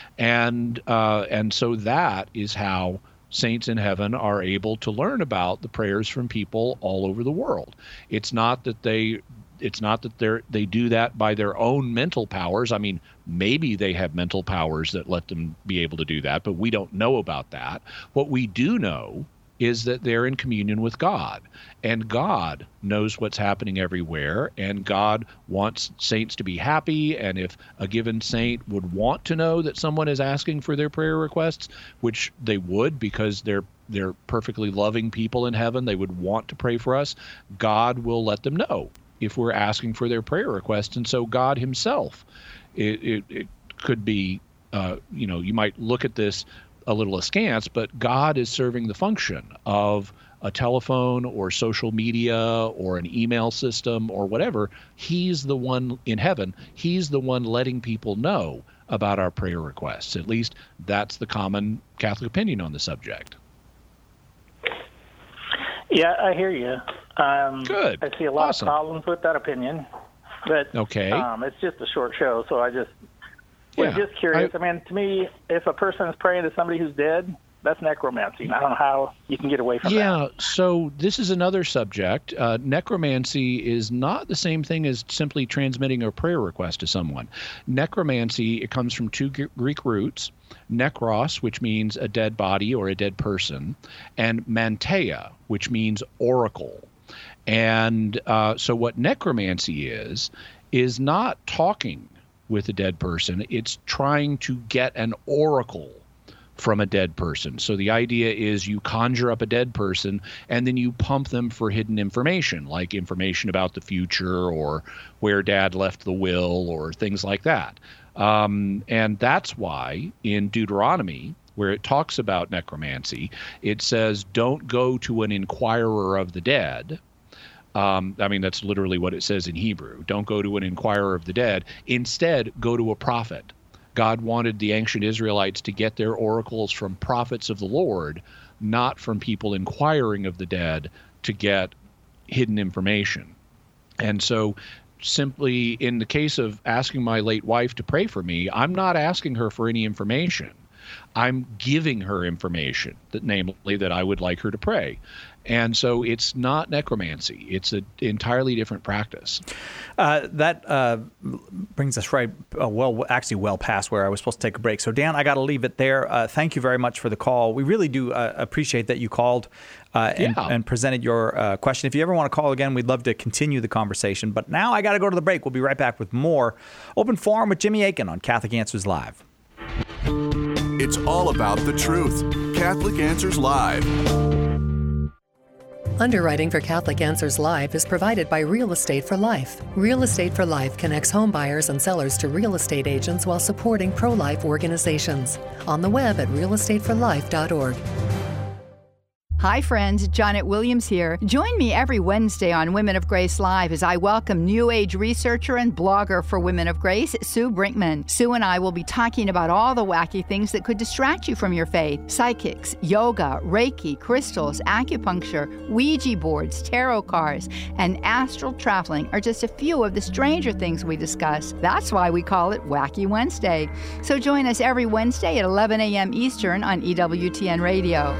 And uh, and so that is how saints in heaven are able to learn about the prayers from people all over the world. It's not that they it's not that they're they do that by their own mental powers. I mean, maybe they have mental powers that let them be able to do that, but we don't know about that. What we do know is that they're in communion with God, and God knows what's happening everywhere, and God wants saints to be happy. And if a given saint would want to know that someone is asking for their prayer requests, which they would because they're they're perfectly loving people in heaven, they would want to pray for us, God will let them know if we're asking for their prayer requests. And so God himself, it, it, it could be uh, you know, you might look at this a little askance, but God is serving the function of a telephone or social media or an email system or whatever. He's the one in heaven. He's the one letting people know about our prayer requests. At least that's the common Catholic opinion on the subject. Yeah, I hear you. Um, Good. I see a lot Awesome. of problems with that opinion, but Okay. um, it's just a short show, so I just was Yeah, just curious. I- I, mean, to me, if a person is praying to somebody who's dead, that's necromancy. I don't know how you can get away from Yeah, that. so this is another subject. Uh, necromancy is not the same thing as simply transmitting a prayer request to someone. Necromancy, it comes from two Gr- Greek roots, nekros, which means a dead body or a dead person, and manteia, which means oracle. And uh, so what necromancy is, is not talking with a dead person. It's trying to get an oracle from a dead person. So the idea is you conjure up a dead person and then you pump them for hidden information, like information about the future or where dad left the will or things like that. Um, and that's why in Deuteronomy, where it talks about necromancy, it says, don't go to an inquirer of the dead. Um, I mean, that's literally what it says in Hebrew. Don't go to an inquirer of the dead. Instead, go to a prophet. God wanted the ancient Israelites to get their oracles from prophets of the Lord, not from people inquiring of the dead to get hidden information. And so simply in the case of asking my late wife to pray for me, I'm not asking her for any information. I'm giving her information, that namely that I would like her to pray. And so it's not necromancy. It's an entirely different practice. Uh, that uh, brings us right, uh, well, actually well past where I was supposed to take a break. So, Dan, I got to leave it there. Uh, thank you very much for the call. We really do uh, appreciate that you called uh, and, Yeah. and presented your uh, question. If you ever want to call again, we'd love to continue the conversation. But now I got to go to the break. We'll be right back with more Open Forum with Jimmy Akin on Catholic Answers Live. It's all about the truth. Catholic Answers Live. Underwriting for Catholic Answers Live is provided by Real Estate for Life. Real Estate for Life connects home buyers and sellers to real estate agents while supporting pro-life organizations. On the web at real estate for life dot org. Hi friends, Janet Williams here. Join me every Wednesday on Women of Grace Live as I welcome New Age researcher and blogger for Women of Grace, Sue Brinkman. Sue and I will be talking about all the wacky things that could distract you from your faith. Psychics, yoga, Reiki, crystals, acupuncture, Ouija boards, tarot cards, and astral traveling are just a few of the stranger things we discuss. That's why we call it Wacky Wednesday. So join us every Wednesday at eleven a.m. Eastern on E W T N Radio.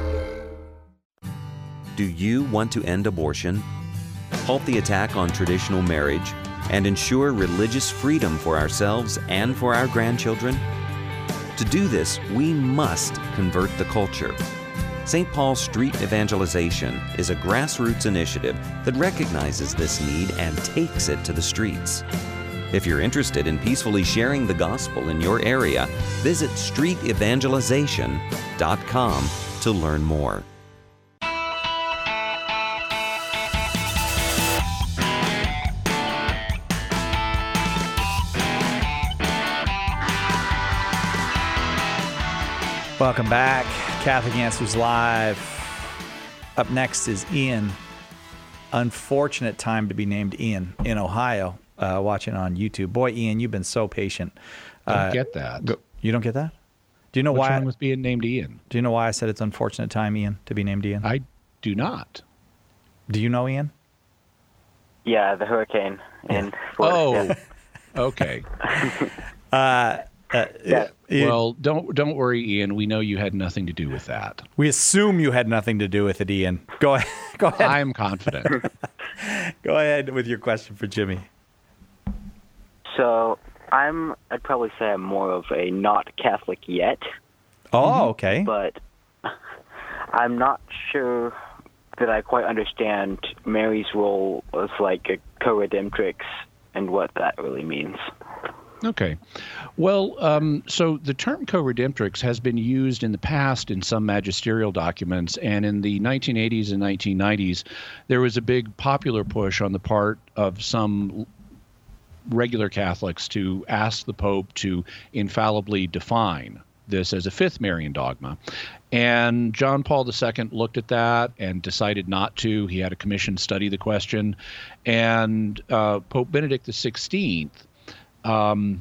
Do you want to end abortion, halt the attack on traditional marriage, and ensure religious freedom for ourselves and for our grandchildren? To do this, we must convert the culture. Saint Paul Street Evangelization is a grassroots initiative that recognizes this need and takes it to the streets. If you're interested in peacefully sharing the gospel in your area, visit street evangelization dot com to learn more. Welcome back. Catholic Answers Live. Up next is Ian. Unfortunate time to be named Ian in Ohio, uh, watching on YouTube. Boy, Ian, you've been so patient. Don't Uh, get that. go- you don't get that? Do you know What's why? wrong with being named Ian? Do you know why I said it's unfortunate time, Ian, to be named Ian? I do not. Do you know Ian? Yeah, the hurricane in Oh, Florida. okay. uh, uh, Yeah. Ian- Well, don't don't worry, Ian. We know you had nothing to do with that. we assume you had nothing to do with it, Ian. Go ahead. Go ahead. I'm confident. Go ahead with your question for Jimmy. So I'm, I'd probably say I'm more of a not Catholic yet. Oh, okay. But I'm not sure that I quite understand Mary's role as like a co-redemptrix and what that really means. Okay. Well, um, so the term co-redemptrix has been used in the past in some magisterial documents, and in the nineteen eighties and nineteen nineties, there was a big popular push on the part of some regular Catholics to ask the Pope to infallibly define this as a fifth Marian dogma. And John Paul the Second looked at that and decided not to. He had a commission study the question. And uh, Pope Benedict the Sixteenth um,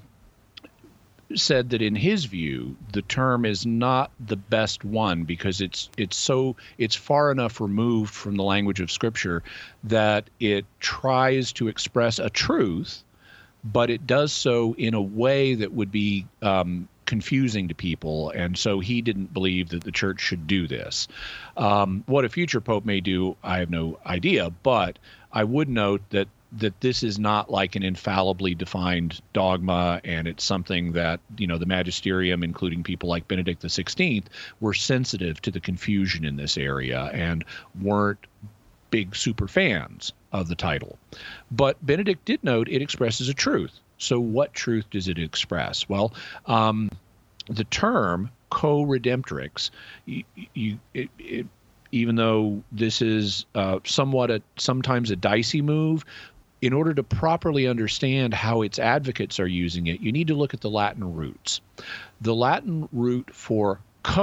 said that in his view, the term is not the best one because it's it's so it's far enough removed from the language of Scripture that it tries to express a truth, but it does so in a way that would be um, confusing to people, and so he didn't believe that the church should do this. Um, what a future pope may do, I have no idea, but I would note that that this is not like an infallibly defined dogma, and it's something that, you know, the magisterium, including people like Benedict the Sixteenth, were sensitive to the confusion in this area and weren't big super fans of the title. But Benedict did note it expresses a truth. So what truth does it express? Well, um, the term co-redemptrix, you, you, it, it, even though this is uh, somewhat a, sometimes a dicey move, in order to properly understand how its advocates are using it, you need to look at the Latin roots. The Latin root for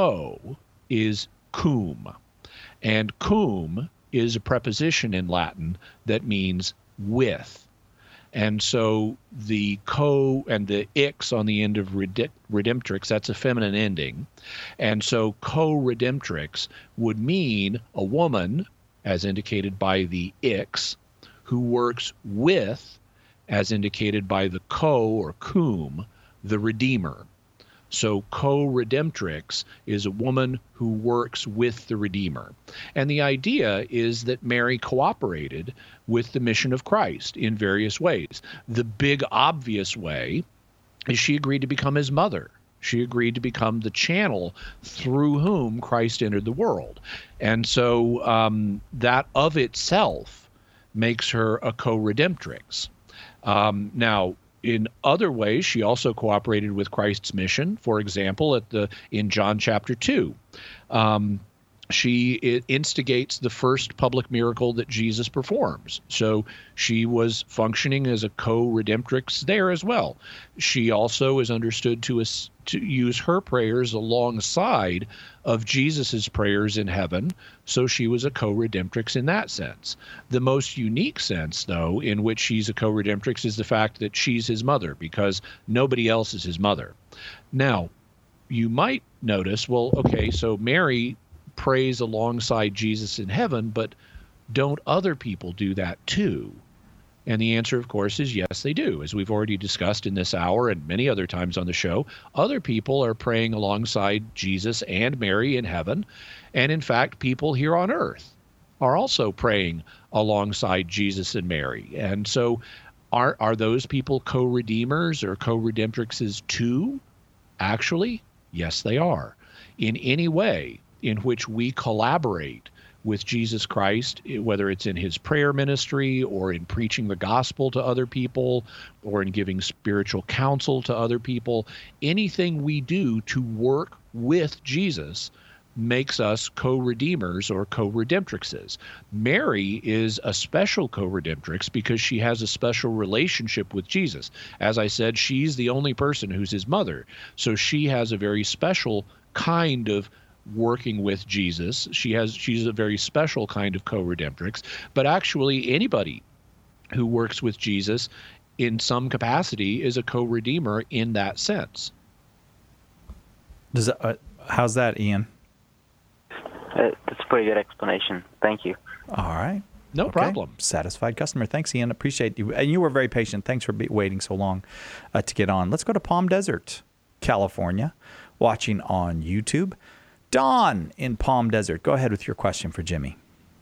co is cum, and cum is a preposition in Latin that means with. And so the co and the ix on the end of redemptrix, that's a feminine ending. And so co-redemptrix would mean a woman, as indicated by the ix, who works with, as indicated by the co or cum, the redeemer. So co-redemptrix is a woman who works with the Redeemer. And the idea is that Mary cooperated with the mission of Christ in various ways. The big obvious way is she agreed to become his mother. She agreed to become the channel through whom Christ entered the world. And so um, that of itself makes her a co-redemptrix. Um, now, in other ways, she also cooperated with Christ's mission. For example, at the in John chapter two, um, she instigates the first public miracle that Jesus performs. So she was functioning as a co-redemptrix there as well. She also is understood to, to use her prayers alongside of Jesus's prayers in heaven. So she was a co-redemptrix in that sense. The most unique sense, though, in which she's a co-redemptrix is the fact that she's his mother, because nobody else is his mother. Now, you might notice, well, okay, so Mary prays alongside Jesus in heaven, but don't other people do that too? And the answer, of course, is yes, they do. As we've already discussed in this hour and many other times on the show, other people are praying alongside Jesus and Mary in heaven. And in fact, people here on earth are also praying alongside Jesus and Mary. And so are, are those people co-redeemers or co-redemptrixes too? Actually, yes, they are. In any way in which we collaborate with Jesus Christ, whether it's in his prayer ministry or in preaching the gospel to other people or in giving spiritual counsel to other people, anything we do to work with Jesus makes us co-redeemers or co-redemptrixes. Mary is a special co-redemptrix because she has a special relationship with Jesus. As I said, she's the only person who's his mother. So she has a very special kind of working with Jesus. She has she's a very special kind of co-redemptrix, but actually anybody who works with Jesus in some capacity is a co-redeemer in that sense. Does that, uh, how's that, Ian? Uh, that's a pretty good explanation. Thank you. All right. No okay. problem. Satisfied customer. Thanks, Ian. Appreciate you. And you were very patient. Thanks for be- waiting so long uh, to get on. Let's go to Palm Desert, California, watching on YouTube. Don in Palm Desert, go ahead with your question for Jimmy.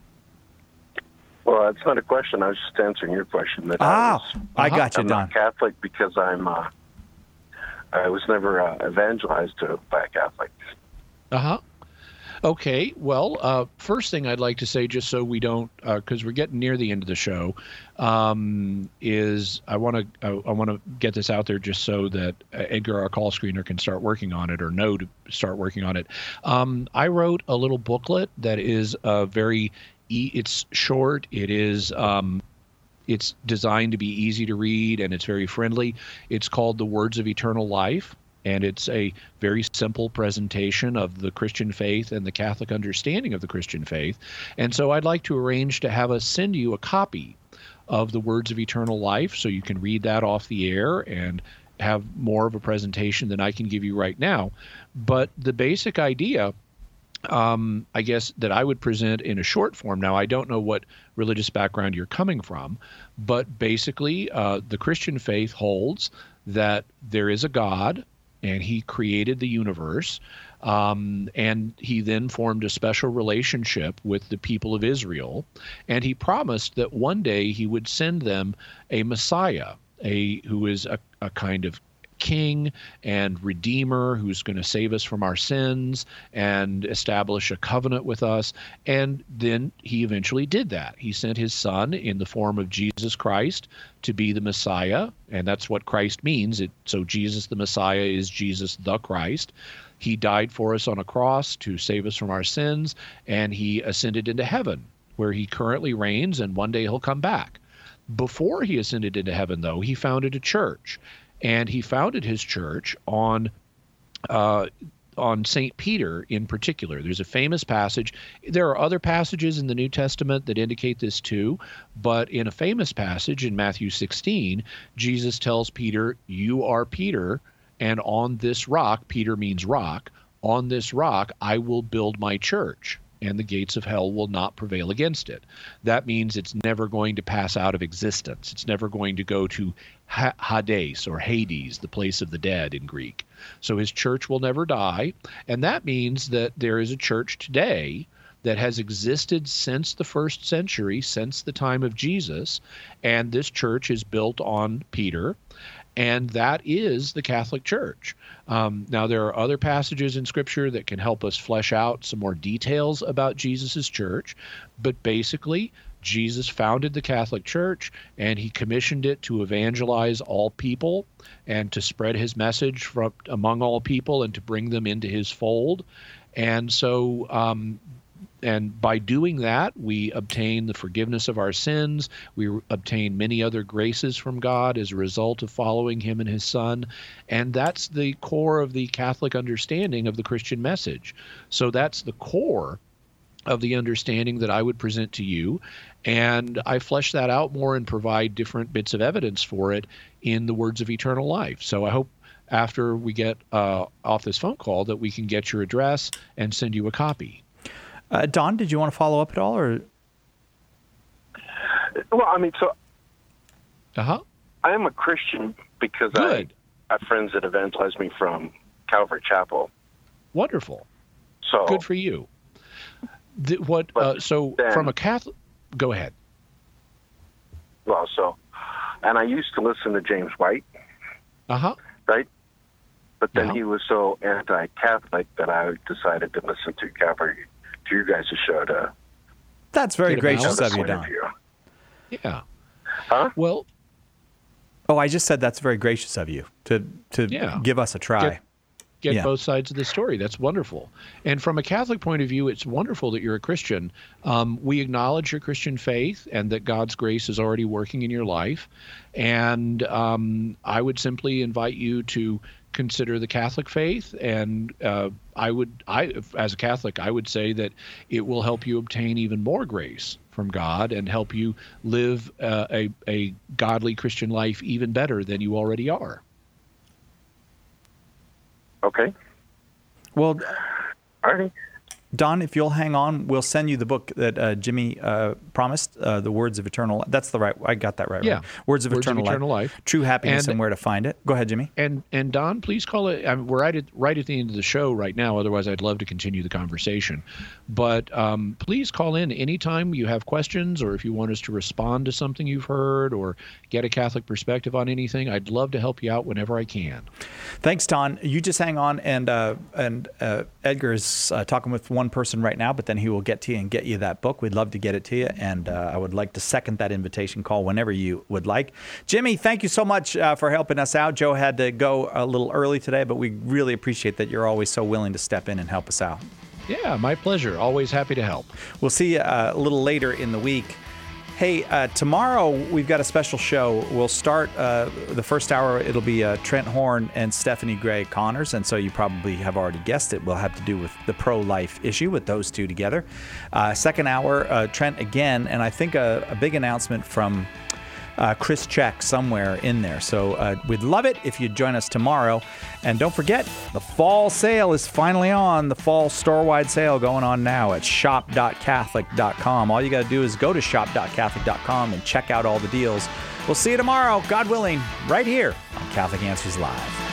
Well, it's not a question. I was just answering your question. That ah, I, was, I got you, I'm Don. not Catholic because I'm. Uh, I was never uh, evangelized to by a Catholic. Uh huh. Okay. Well, uh, first thing I'd like to say, just so we don't, because uh, we're getting near the end of the show, um, is I want to I, I want to get this out there just so that Edgar, our call screener, can start working on it or know to start working on it. Um, I wrote a little booklet that is uh, very, e- it's short. It is. Um, It's designed to be easy to read, and it's very friendly. It's called The Words of Eternal Life, and it's a very simple presentation of the Christian faith and the Catholic understanding of the Christian faith. And so I'd like to arrange to have us send you a copy of The Words of Eternal Life so you can read that off the air and have more of a presentation than I can give you right now. But the basic idea, um, I guess, that I would present in a short form, now I don't know what religious background you're coming from, but basically uh, the Christian faith holds that there is a God, and he created the universe, um, and he then formed a special relationship with the people of Israel, and he promised that one day he would send them a Messiah, a who is a, a kind of king and redeemer who's going to save us from our sins and establish a covenant with us. And then he eventually did that. He sent his son in the form of Jesus Christ to be the Messiah, and that's what Christ means. It, so Jesus the Messiah is Jesus the Christ. He died for us on a cross to save us from our sins, and he ascended into heaven, where he currently reigns, and one day he'll come back. Before he ascended into heaven, though, he founded a church. And he founded his church on uh, on Saint Peter in particular. There's a famous passage. There are other passages in the New Testament that indicate this too, but in a famous passage in Matthew sixteen, Jesus tells Peter, "You are Peter, and on this rock," Peter means rock, "on this rock I will build my church, and the gates of hell will not prevail against it." That means it's never going to pass out of existence. It's never going to go to Hades or Hades, the place of the dead in Greek. So his church will never die, and that means that there is a church today that has existed since the first century, since the time of Jesus, and this church is built on Peter, and that is the Catholic Church. Um, now, there are other passages in Scripture that can help us flesh out some more details about Jesus's church, but basically, Jesus founded the Catholic Church, and he commissioned it to evangelize all people and to spread his message from among all people and to bring them into his fold. And so, um, and by doing that, we obtain the forgiveness of our sins. We obtain many other graces from God as a result of following him and his Son. And that's the core of the Catholic understanding of the Christian message. So that's the core of the understanding that I would present to you. And I flesh that out more and provide different bits of evidence for it in the Words of Eternal Life. So I hope after we get uh, off this phone call that we can get your address and send you a copy. Uh, Don, did you want to follow up at all? Or Well, I mean, so uh-huh. I am a Christian because Good. I have friends that evangelized me from Calvary Chapel. Wonderful. So good for you. The, what? Uh, so then, from a Catholic, go ahead. Well, so, and I used to listen to James White. Uh huh. Right. But then Yeah. he was so anti-Catholic that I decided to listen to Calvary, to you guys' show to. That's very Get a gracious balance. of you, point of Don. view. Yeah. Huh? Well, Oh, I just said that's very gracious of you to to Yeah. give us a try. Get- get Yeah. both sides of the story. That's wonderful. And from a Catholic point of view, it's wonderful that you're a Christian. Um, we acknowledge your Christian faith and that God's grace is already working in your life. And um, I would simply invite you to consider the Catholic faith. And uh, I would, I as a Catholic, I would say that it will help you obtain even more grace from God and help you live uh, a, a godly Christian life even better than you already are. Okay. Well, All right. Don, if you'll hang on, we'll send you the book that uh, Jimmy uh, promised, uh, The Words of Eternal. That's the right. I got that right. Yeah. Right? Words of Words of Eternal, Eternal Life. Life. True happiness And- and where to find it. Go ahead, Jimmy. And and Don, please call it. I mean, we're right at right at the end of the show right now. Otherwise, I'd love to continue the conversation. But um, please call in anytime you have questions, or if you want us to respond to something you've heard, or get a Catholic perspective on anything. I'd love to help you out whenever I can. Thanks, Don. You just hang on, and uh, and uh, Edgar is uh, talking with one person right now, but then he will get to you and get you that book. We'd love to get it to you, and uh, I would like to second that invitation call whenever you would like. Jimmy, thank you so much uh, for helping us out. Joe had to go a little early today, but we really appreciate that you're always so willing to step in and help us out. Yeah, my pleasure. Always happy to help. We'll see you uh, a little later in the week. Hey, uh, tomorrow we've got a special show. We'll start uh, the first hour. It'll be uh, Trent Horn and Stephanie Gray Connors. And so you probably have already guessed it. Will have to do with the pro-life issue with those two together. Uh, second hour, uh, Trent again. And I think a, a big announcement from uh, Chris Check somewhere in there. So uh, we'd love it if you'd join us tomorrow. And don't forget, the fall sale is finally on. The fall store-wide sale going on now at shop dot catholic dot com. All you got to do is go to shop dot catholic dot com and check out all the deals. We'll see you tomorrow, God willing, right here on Catholic Answers Live.